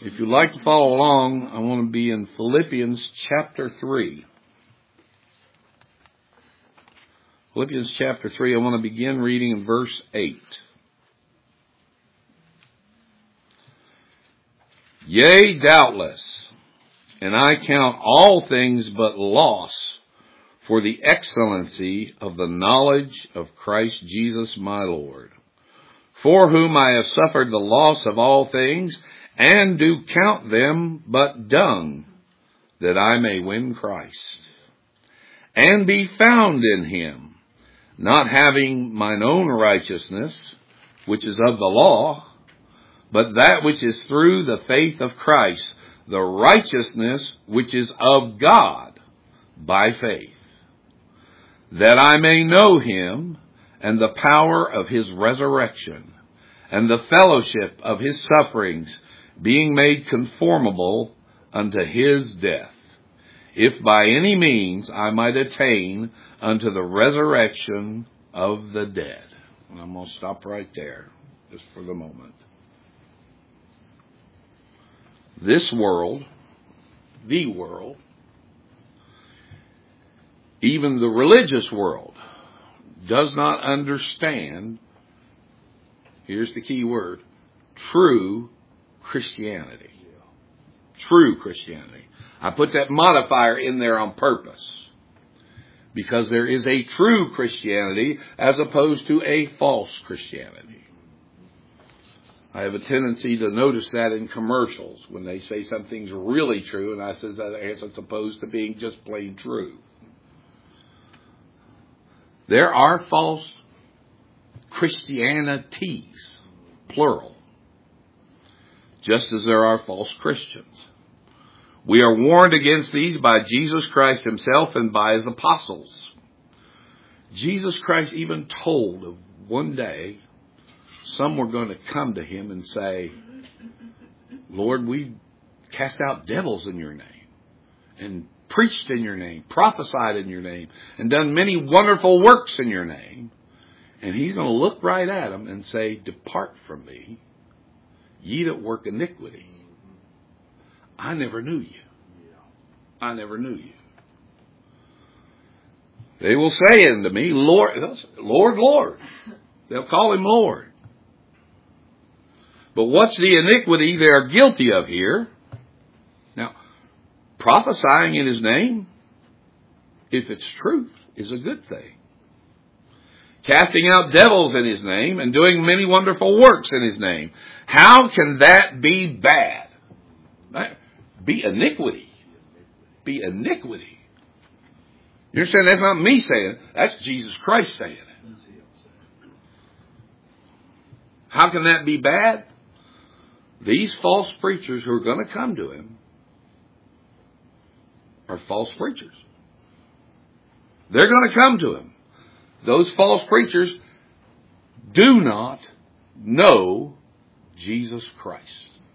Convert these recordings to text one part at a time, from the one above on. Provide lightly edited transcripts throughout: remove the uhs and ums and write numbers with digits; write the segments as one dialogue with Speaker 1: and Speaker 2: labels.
Speaker 1: If you'd like to follow along, I want to be in Philippians chapter 3. Philippians chapter 3, I want to begin reading in verse 8. Yea, doubtless, and I count all things but loss for the excellency of the knowledge of Christ Jesus my Lord, for whom I have suffered the loss of all things, and do count them but dung, that I may win Christ, and be found in him, not having mine own righteousness, which is of the law, but that which is through the faith of Christ, the righteousness which is of God by faith, that I may know him, and the power of his resurrection, and the fellowship of his sufferings, being made conformable unto his death, if by any means I might attain unto the resurrection of the dead. And I'm going to stop right there, just for the moment. This world, the world, even the religious world, does not understand, here's the key word, true Christianity. True Christianity. I put that modifier in there on purpose, because there is a true Christianity as opposed to a false Christianity. I have a tendency to notice that in commercials when they say something's really true, and I says that as opposed to being just plain true. There are false Christianities, plural, just as there are false Christians. We are warned against these by Jesus Christ himself and by his apostles. Jesus Christ even told of one day some were going to come to him and say, Lord, we cast out devils in your name, and preached in your name, prophesied in your name, and done many wonderful works in your name. And he's going to look right at them and say, depart from me, ye that work iniquity. I never knew you. I never knew you. They will say unto me, Lord, Lord, Lord. They'll call him Lord. But what's the iniquity they are guilty of here? Now, prophesying in his name, if it's truth, is a good thing. Casting out devils in his name and doing many wonderful works in his name. How can that be bad? Be iniquity. Be iniquity. You understand? That's not me saying it. That's Jesus Christ saying it. How can that be bad? These false preachers who are going to come to him are false preachers. They're going to come to him. Those false preachers do not know Jesus Christ.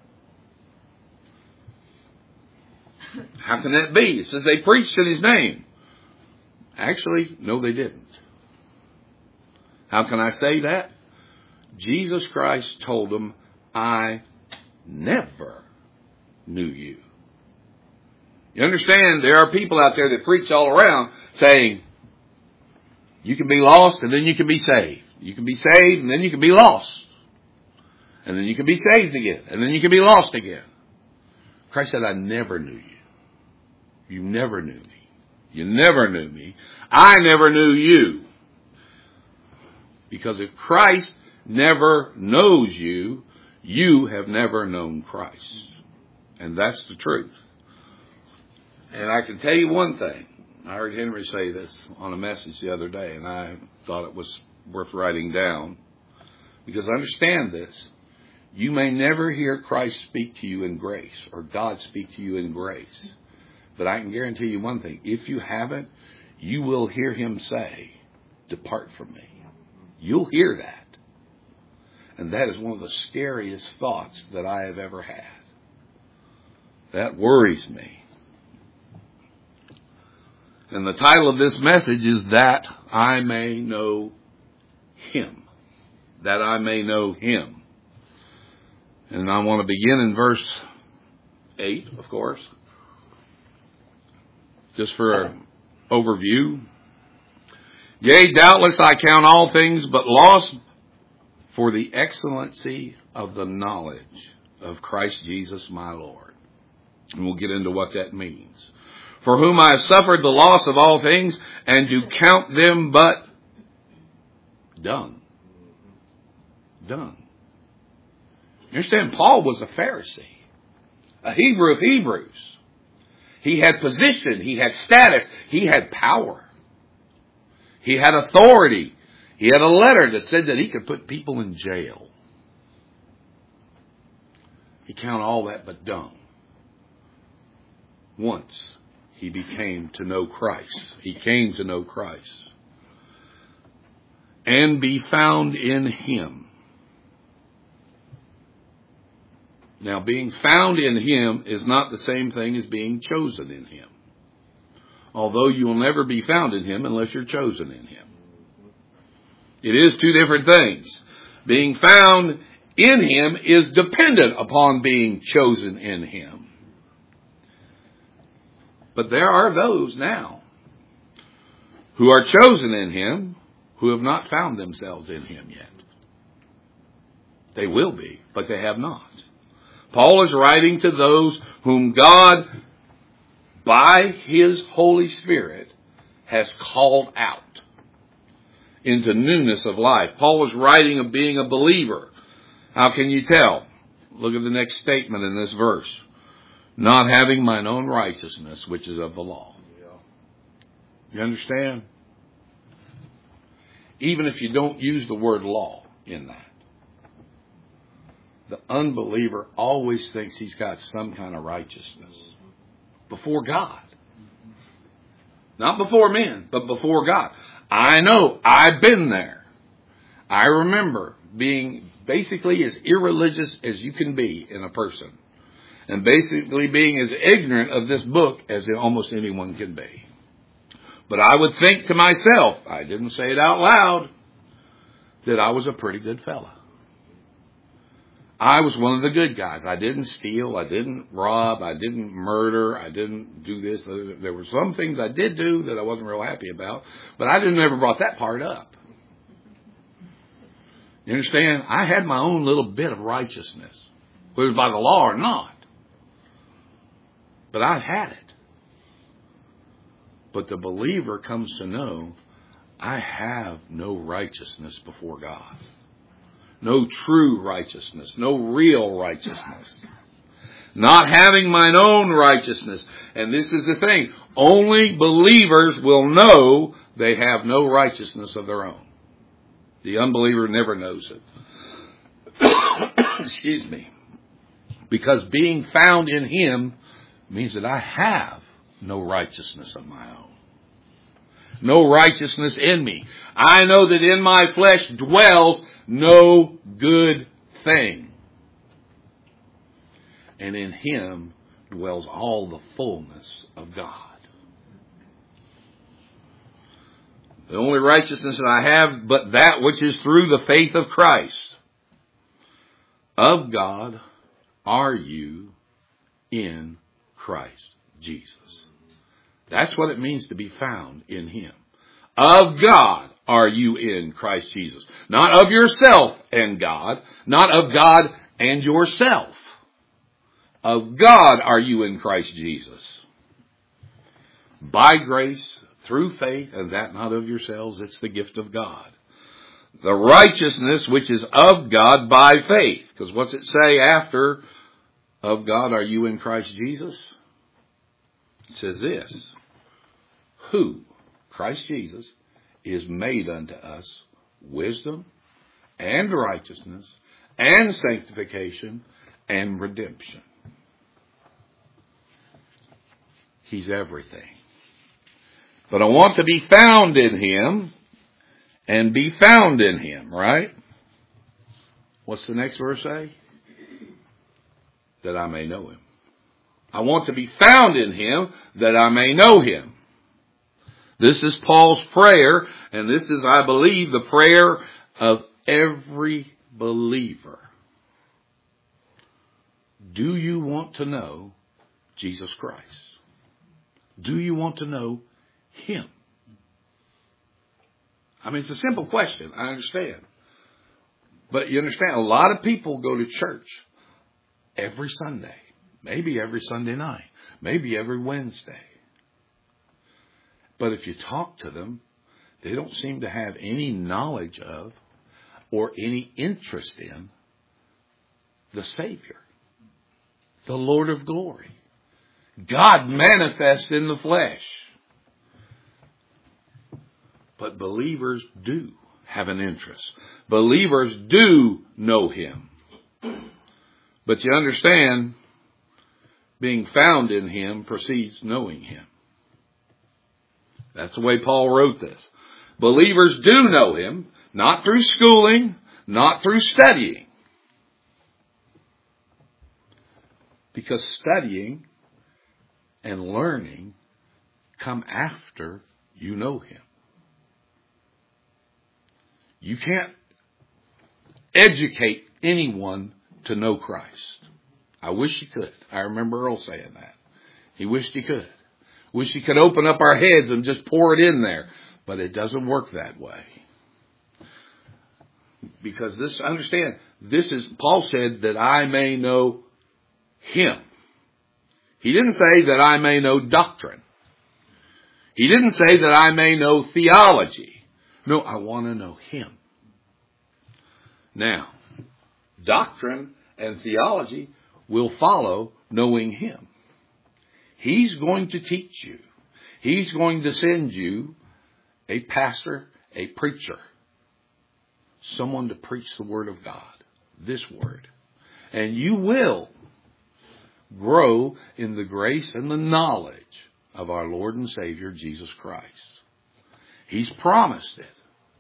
Speaker 1: How can that be? It says they preached in his name. Actually, no, they didn't. How can I say that? Jesus Christ told them, I never knew you. You understand, there are people out there that preach all around saying, you can be lost and then you can be saved. You can be saved and then you can be lost. And then you can be saved again. And then you can be lost again. Christ said, I never knew you. You never knew me. You never knew me. I never knew you. Because if Christ never knows you, you have never known Christ. And that's the truth. And I can tell you one thing. I heard Henry say this on a message the other day, and I thought it was worth writing down. Because understand this. You may never hear Christ speak to you in grace, or God speak to you in grace. But I can guarantee you one thing. If you haven't, you will hear him say, depart from me. You'll hear that. And that is one of the scariest thoughts that I have ever had. That worries me. And the title of this message is That I May Know Him. That I may know Him. And I want to begin in verse 8, of course. Just for an overview. Yea, doubtless I count all things but loss for the excellency of the knowledge of Christ Jesus my Lord. And we'll get into what that means. For whom I have suffered the loss of all things, and do count them but dung. Dung. You understand, Paul was a Pharisee, a Hebrew of Hebrews. He had position, he had status, he had power. He had authority. He had a letter that said that he could put people in jail. He counted all that but dung. Once he became to know Christ. He came to know Christ. And be found in him. Now, being found in him is not the same thing as being chosen in him. Although you will never be found in him unless you're chosen in him. It is two different things. Being found in him is dependent upon being chosen in him. But there are those now who are chosen in him who have not found themselves in him yet. They will be, but they have not. Paul is writing to those whom God, by his Holy Spirit, has called out into newness of life. Paul is writing of being a believer. How can you tell? Look at the next statement in this verse. Not having mine own righteousness, which is of the law. You understand? Even if you don't use the word law in that. The unbeliever always thinks he's got some kind of righteousness. Before God. Not before men, but before God. I know. I've been there. I remember being basically as irreligious as you can be in a person. And basically being as ignorant of this book as almost anyone can be. But I would think to myself, I didn't say it out loud, that I was a pretty good fella. I was one of the good guys. I didn't steal. I didn't rob. I didn't murder. I didn't do this. There were some things I did do that I wasn't real happy about, but I didn't ever brought that part up. You understand? I had my own little bit of righteousness, whether it was by the law or not. But I had it. But the believer comes to know, I have no righteousness before God. No true righteousness. No real righteousness. Not having mine own righteousness. And this is the thing. Only believers will know they have no righteousness of their own. The unbeliever never knows it. Excuse me. Because being found in him means that I have no righteousness of my own. No righteousness in me. I know that in my flesh dwells no good thing. And in him dwells all the fullness of God. The only righteousness that I have but that which is through the faith of Christ. Of God are you in Christ Jesus. That's what it means to be found in him. Of God are you in Christ Jesus. Not of yourself and God. Not of God and yourself. Of God are you in Christ Jesus. By grace, through faith, and that not of yourselves, it's the gift of God. The righteousness which is of God by faith. Because what's it say after, of God are you in Christ Jesus? It says this. Who, Christ Jesus, is made unto us wisdom and righteousness and sanctification and redemption. He's everything. But I want to be found in him and be found in him, right? What's the next verse say? That I may know him. I want to be found in him that I may know him. This is Paul's prayer, and this is, I believe, the prayer of every believer. Do you want to know Jesus Christ? Do you want to know Him? I mean, it's a simple question. I understand. But you understand, a lot of people go to church every Sunday. Maybe every Sunday night. Maybe every Wednesday. But if you talk to them, they don't seem to have any knowledge of or any interest in the Savior, the Lord of glory, God manifest in the flesh. But believers do have an interest. Believers do know Him. But you understand, being found in Him precedes knowing Him. That's the way Paul wrote this. Believers do know Him, not through schooling, not through studying. Because studying and learning come after you know Him. You can't educate anyone to know Christ. I wish you could. I remember Earl saying that. He wished he could. Wish he could open up our heads and just pour it in there. But it doesn't work that way. Because understand, Paul said that I may know Him. He didn't say that I may know doctrine. He didn't say that I may know theology. No, I want to know Him. Now, doctrine and theology will follow knowing Him. He's going to teach you. He's going to send you a pastor, a preacher, someone to preach the Word of God, this Word. And you will grow in the grace and the knowledge of our Lord and Savior, Jesus Christ. He's promised it.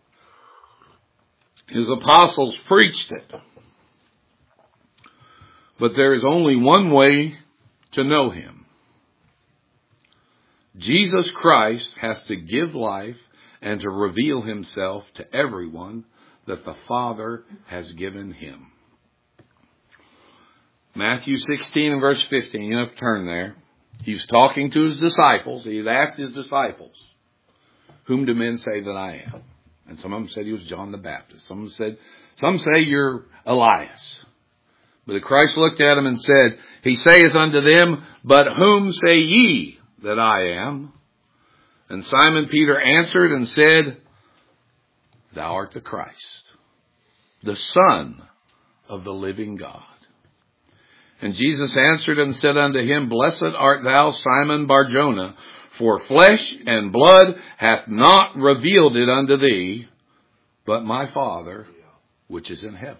Speaker 1: His apostles preached it. But there is only one way to know Him. Jesus Christ has to give life and to reveal Himself to everyone that the Father has given Him. Matthew 16 and verse 15. You have to turn there. He's talking to His disciples. He had asked His disciples, whom do men say that I am? And some of them said He was John the Baptist. Some say you're Elias. But Christ looked at him and said, He saith unto them, but whom say ye that I am? And Simon Peter answered and said, Thou art the Christ, the Son of the living God. And Jesus answered and said unto him, Blessed art thou, Simon Bar-Jonah, for flesh and blood hath not revealed it unto thee, but my Father which is in heaven.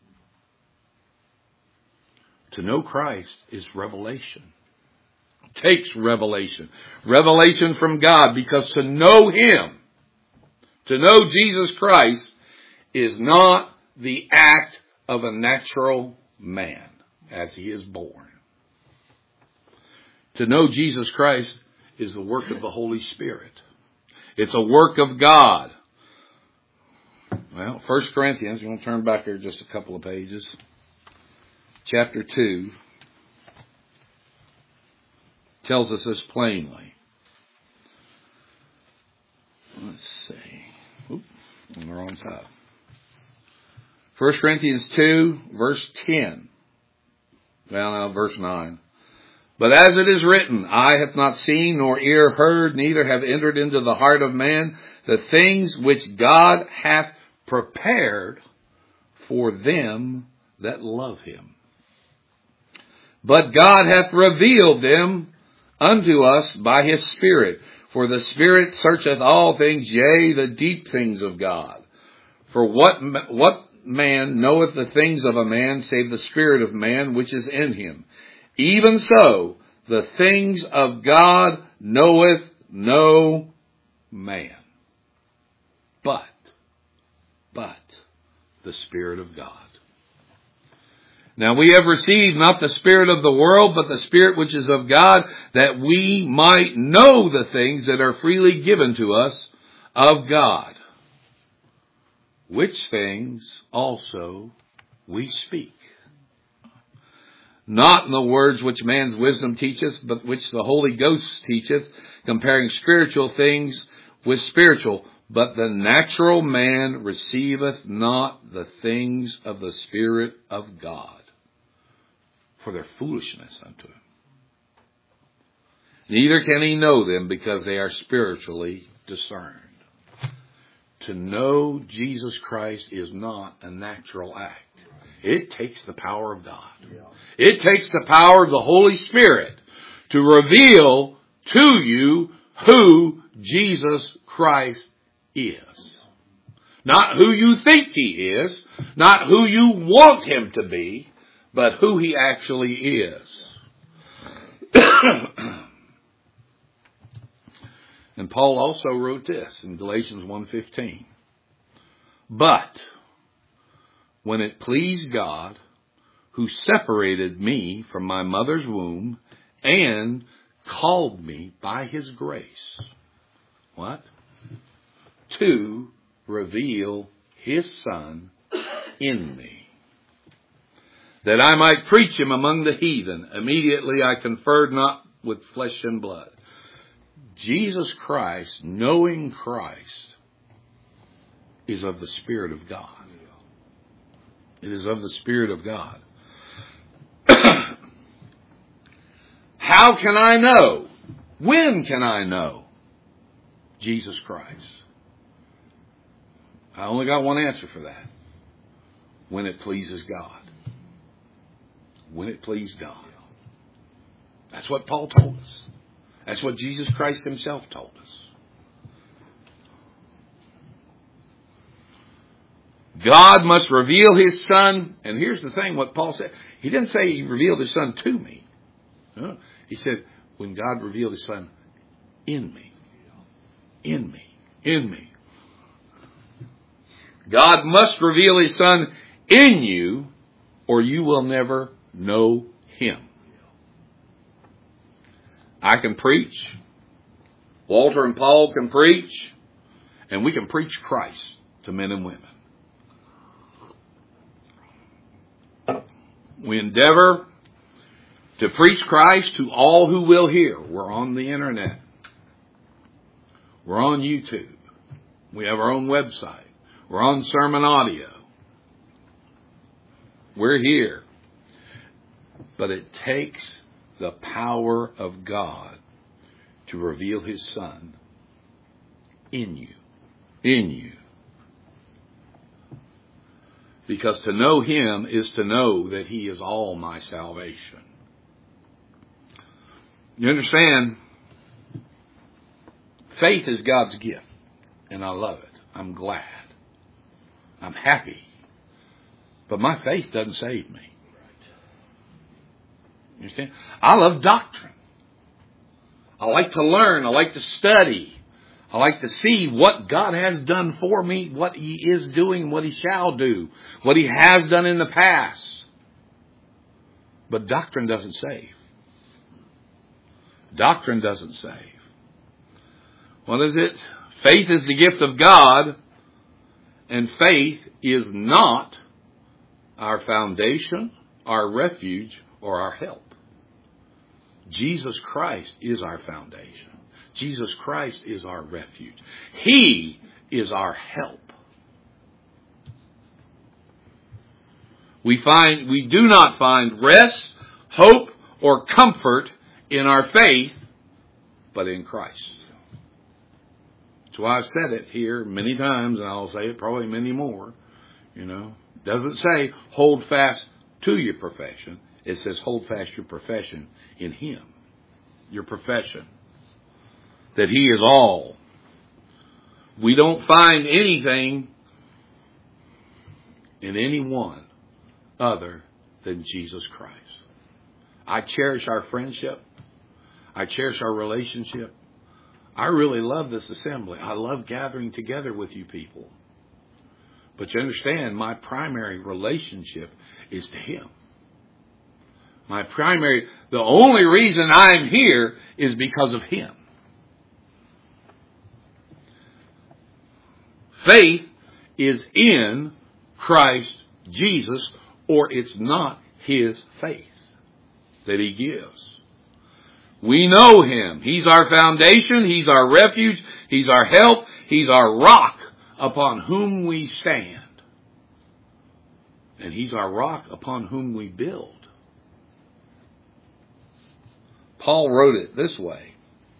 Speaker 1: To know Christ is revelation. It takes revelation. Revelation from God, because to know Him, to know Jesus Christ, is not the act of a natural man as he is born. To know Jesus Christ is the work of the Holy Spirit. It's a work of God. Well, 1 Corinthians, you want to turn back here just a couple of pages. Chapter 2 tells us this plainly. Let's see. Oop, on the wrong side. 1 Corinthians 2, verse 10. Well, now, verse 9. But as it is written, eye hath not seen, nor ear heard, neither have entered into the heart of man the things which God hath prepared for them that love Him. But God hath revealed them unto us by His Spirit. For the Spirit searcheth all things, yea, the deep things of God. For what man knoweth the things of a man, save the spirit of man which is in him? Even so, the things of God knoweth no man, but the Spirit of God. Now we have received not the spirit of the world, but the Spirit which is of God, that we might know the things that are freely given to us of God. Which things also we speak, not in the words which man's wisdom teacheth, but which the Holy Ghost teacheth, comparing spiritual things with spiritual. But the natural man receiveth not the things of the Spirit of God, for their foolishness unto him. Neither can he know them, because they are spiritually discerned. To know Jesus Christ is not a natural act. It takes the power of God. It takes the power of the Holy Spirit to reveal to you who Jesus Christ is. Not who you think he is, not who you want him to be, but who he actually is. And Paul also wrote this in Galatians 1:15. But when it pleased God, who separated me from my mother's womb and called me by his grace. What? To reveal his Son in me, that I might preach him among the heathen. Immediately I conferred not with flesh and blood. Jesus Christ, knowing Christ, is of the Spirit of God. It is of the Spirit of God. How can I know? When can I know Jesus Christ? I only got one answer for that. When it pleases God. When it pleased God. That's what Paul told us. That's what Jesus Christ himself told us. God must reveal his Son. And here's the thing, what Paul said. He didn't say he revealed his Son to me. No. He said, when God revealed his Son in me. In me. In me. God must reveal his Son in you, or you will never know him. I can preach. Walter and Paul can preach. And we can preach Christ to men and women. We endeavor to preach Christ to all who will hear. We're on the internet. We're on YouTube. We have our own website. We're on sermon audio. We're here. But it takes the power of God to reveal his Son in you. In you. Because to know him is to know that he is all my salvation. You understand? Faith is God's gift. And I love it. I'm glad. I'm happy. But my faith doesn't save me. You understand? I love doctrine. I like to learn. I like to study. I like to see what God has done for me, what he is doing, what he shall do, what he has done in the past. But doctrine doesn't save. Doctrine doesn't save. What is it? Faith is the gift of God, and faith is not our foundation, our refuge, or our help. Jesus Christ is our foundation. Jesus Christ is our refuge. He is our help. We do not find rest, hope, or comfort in our faith, but in Christ. That's why I've said it here many times, and I'll say it probably many more. You know, it doesn't say hold fast to your profession. It says hold fast your profession in him. Your profession. That he is all. We don't find anything in anyone other than Jesus Christ. I cherish our friendship. I cherish our relationship. I really love this assembly. I love gathering together with you people. But you understand, my primary relationship is to him. The only reason I'm here is because of him. Faith is in Christ Jesus, or it's not his faith. that He gives. We know Him. He's our foundation. He's our refuge. He's our help. He's our rock upon whom we stand. And He's our rock upon whom we build. Paul wrote it this way.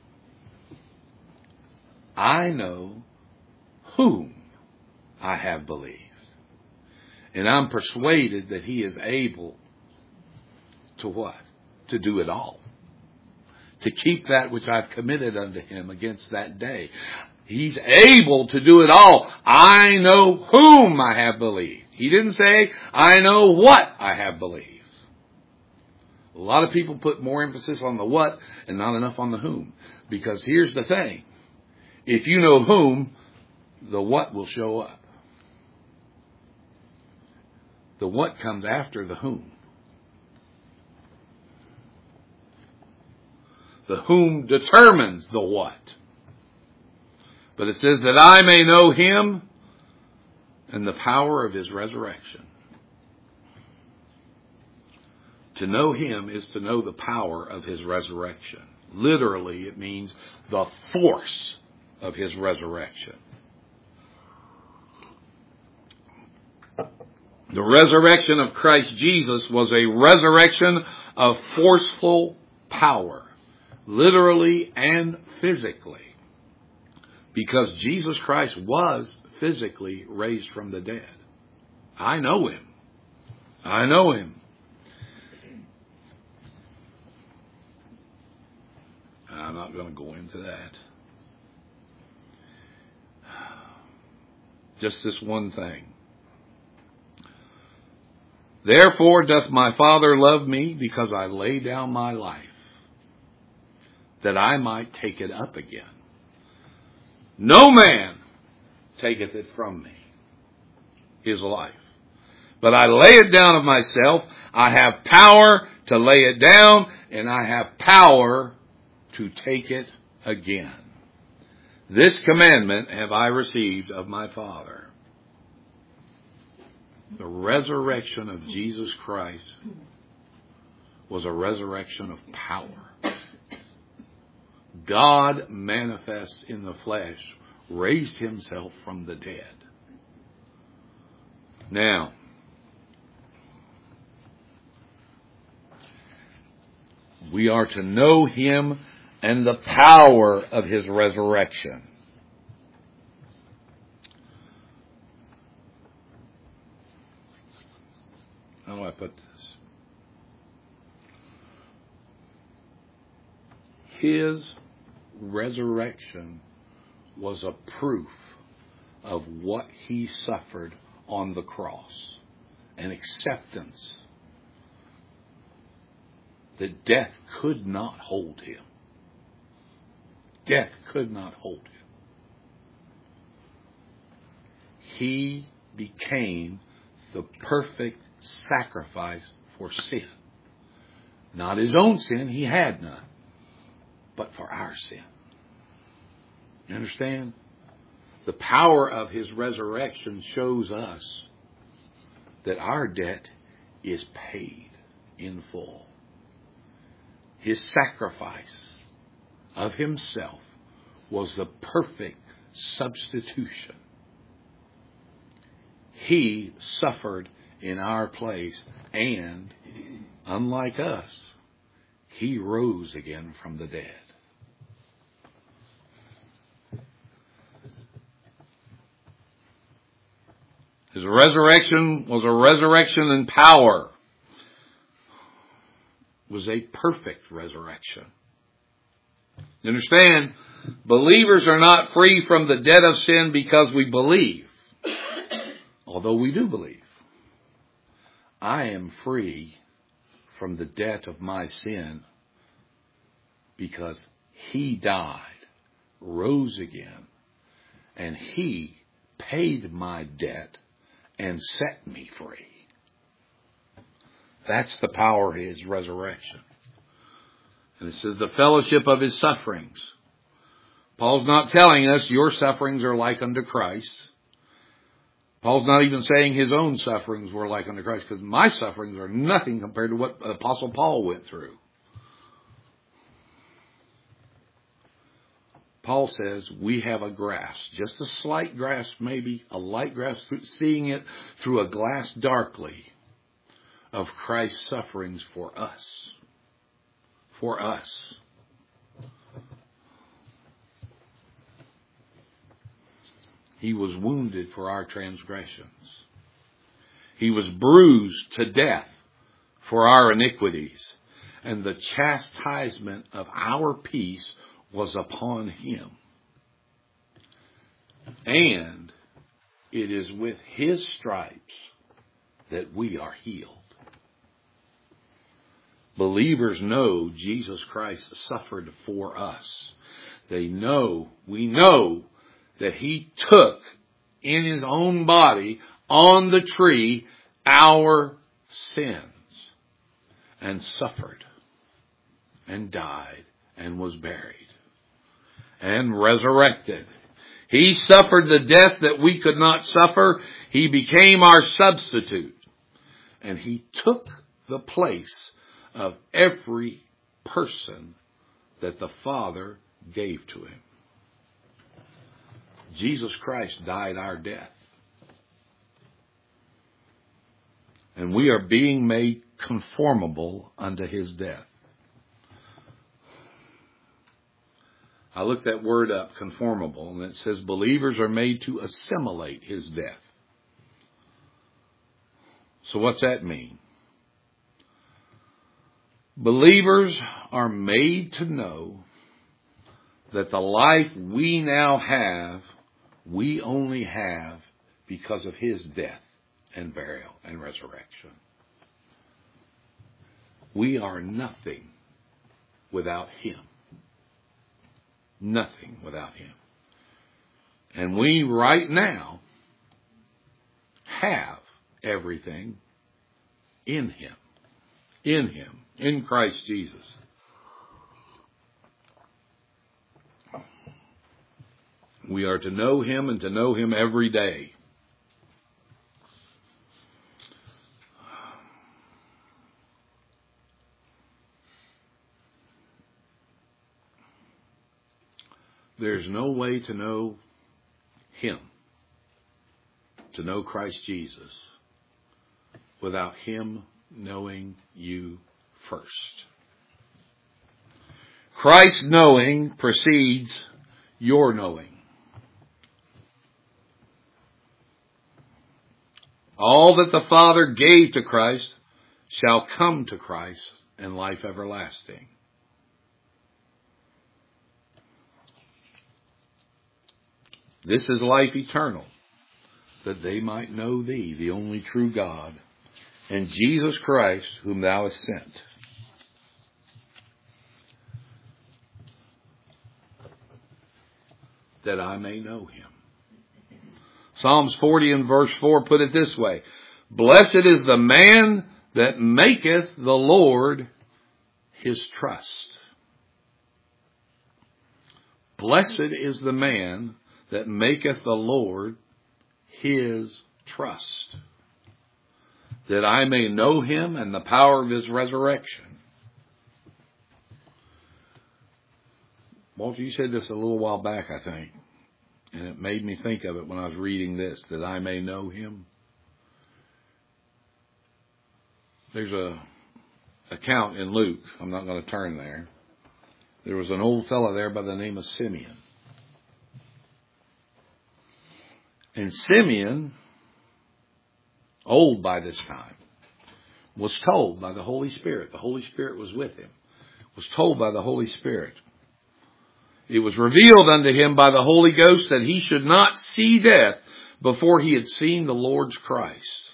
Speaker 1: I know whom I have believed. And I'm persuaded that He is able to what? To do it all. To keep that which I've committed unto Him against that day. He's able to do it all. I know whom I have believed. He didn't say, I know what I have believed. A lot of people put more emphasis on the what and not enough on the whom. Because here's the thing. If you know whom, the what will show up. The what comes after the whom. The whom determines the what. But it says that I may know Him and the power of His resurrection. To know Him is to know the power of His resurrection. Literally, it means the force of His resurrection. The resurrection of Christ Jesus was a resurrection of forceful power, literally and physically, because Jesus Christ was physically raised from the dead. I know Him. I know Him. I'm not going to go into that. Just this one thing. Therefore doth my Father love me, because I lay down my life, that I might take it up again. No man taketh it from me, His life. But I lay it down of myself. I have power to lay it down, and I have power to take it again. This commandment have I received of my Father. The resurrection of Jesus Christ was a resurrection of power. God manifest in the flesh raised Himself from the dead. Now, we are to know Him and the power of His resurrection. How do I put this? His resurrection was a proof of what He suffered on the cross. An acceptance that death could not hold Him. Death could not hold Him. He became the perfect sacrifice for sin. Not His own sin, He had none, but for our sin. You understand? The power of His resurrection shows us that our debt is paid in full. His sacrifice of Himself was the perfect substitution. He suffered in our place, and, unlike us, He rose again from the dead. His resurrection was a resurrection in power. It was a perfect resurrection. You understand? Believers are not free from the debt of sin because we believe. Although we do believe. I am free from the debt of my sin because He died, rose again, and He paid my debt and set me free. That's the power of His resurrection. And it says the fellowship of His sufferings. Paul's not telling us your sufferings are like unto Christ. Paul's not even saying his own sufferings were like unto Christ, because my sufferings are nothing compared to what Apostle Paul went through. Paul says we have a grasp, just a slight grasp, maybe a light grasp, seeing it through a glass darkly, of Christ's sufferings for us. For us. He was wounded for our transgressions. He was bruised to death for our iniquities. And the chastisement of our peace was upon him. And it is with his stripes that we are healed. Believers know Jesus Christ suffered for us. We know that he took in his own body on the tree our sins and suffered and died and was buried and resurrected. He suffered the death that we could not suffer. He became our substitute. And he took the place of every person that the Father gave to him. Jesus Christ died our death. And we are being made conformable unto his death. I looked that word up, conformable, and it says believers are made to assimilate his death. So what's that mean? Believers are made to know that the life we now have, we only have because of his death and burial and resurrection. We are nothing without him. Nothing without him. And we right now have everything in him. In him. In Christ Jesus. We are to know him and to know him every day. There's no way to know him, to know Christ Jesus, without him knowing you first. Christ knowing precedes your knowing. All that the Father gave to Christ shall come to Christ in life everlasting. This is life eternal, that they might know thee, the only true God, and Jesus Christ, whom thou hast sent. That I may know him. Psalms 40 and verse 4 put it this way: Blessed is the man that maketh the Lord his trust. Blessed is the man that maketh the Lord his trust, that I may know him and the power of his resurrection. Walter, you said this a little while back, I think, and it made me think of it when I was reading this, that I may know him. There's a account in Luke. I'm not going to turn there. There was an old fellow there by the name of Simeon. And Simeon, old by this time, was told by the Holy Spirit. The Holy Spirit was with him. Was told by the Holy Spirit. It was revealed unto him by the Holy Ghost that he should not see death before he had seen the Lord's Christ.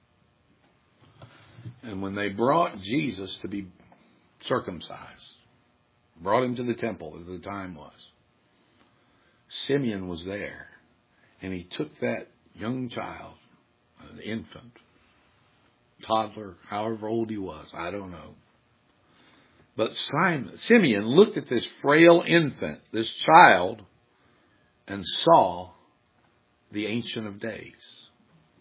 Speaker 1: And when they brought Jesus to be circumcised, brought him to the temple as the time was, Simeon was there. And he took that young child, an infant, toddler, however old he was, I don't know. But Simeon looked at this frail infant, this child, and saw the Ancient of Days.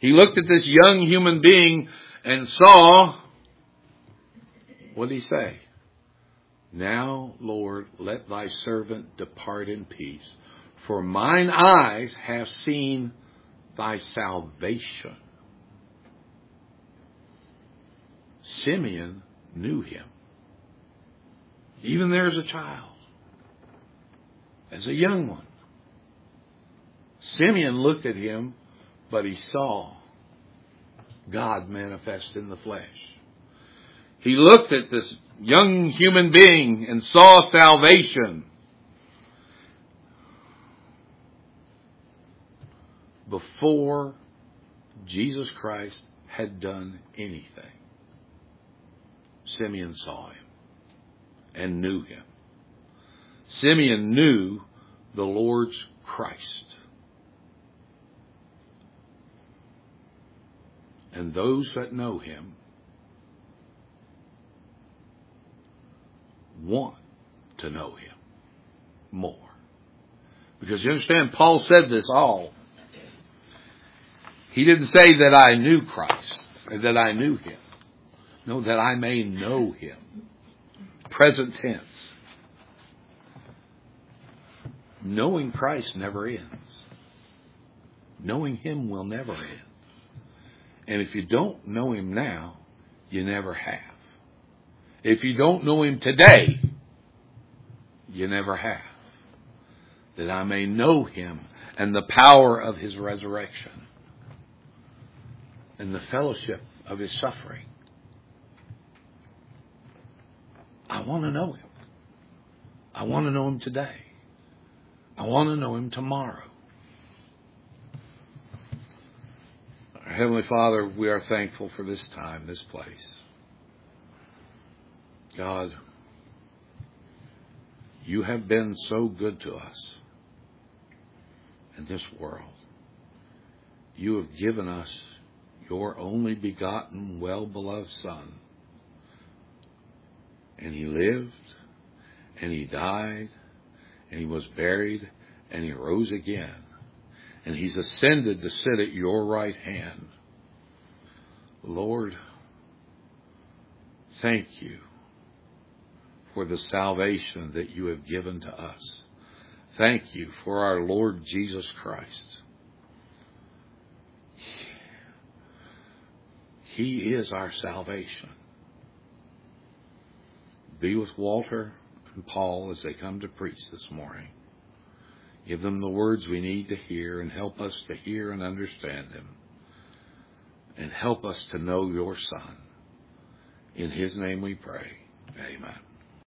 Speaker 1: He looked at this young human being and saw, what did he say? Now, Lord, let thy servant depart in peace, for mine eyes have seen thy salvation. Simeon knew him, even there as a child, as a young one. Simeon looked at him, but he saw God manifest in the flesh. He looked at this young human being and saw salvation. Before Jesus Christ had done anything, Simeon saw him and knew him. Simeon knew the Lord's Christ. And those that know him want to know him more. Because you understand, Paul said this all. He didn't say that I knew Christ, or that I knew him. No, that I may know him. Present tense. Knowing Christ never ends. Knowing him will never end. And if you don't know him now, you never have. If you don't know him today, you never have. That I may know him and the power of his resurrection and the fellowship of his suffering. I want to know him. I want to know him today. I want to know him tomorrow. Our Heavenly Father, we are thankful for this time, this place. God, you have been so good to us in this world. You have given us your only begotten, well-beloved Son. And he lived, and he died, and he was buried, and he rose again. And he's ascended to sit at your right hand. Lord, thank you for the salvation that you have given to us. Thank you for our Lord Jesus Christ. He is our salvation. Be with Walter and Paul as they come to preach this morning. Give them the words we need to hear and help us to hear and understand them. And help us to know your Son. In his name we pray. Amen.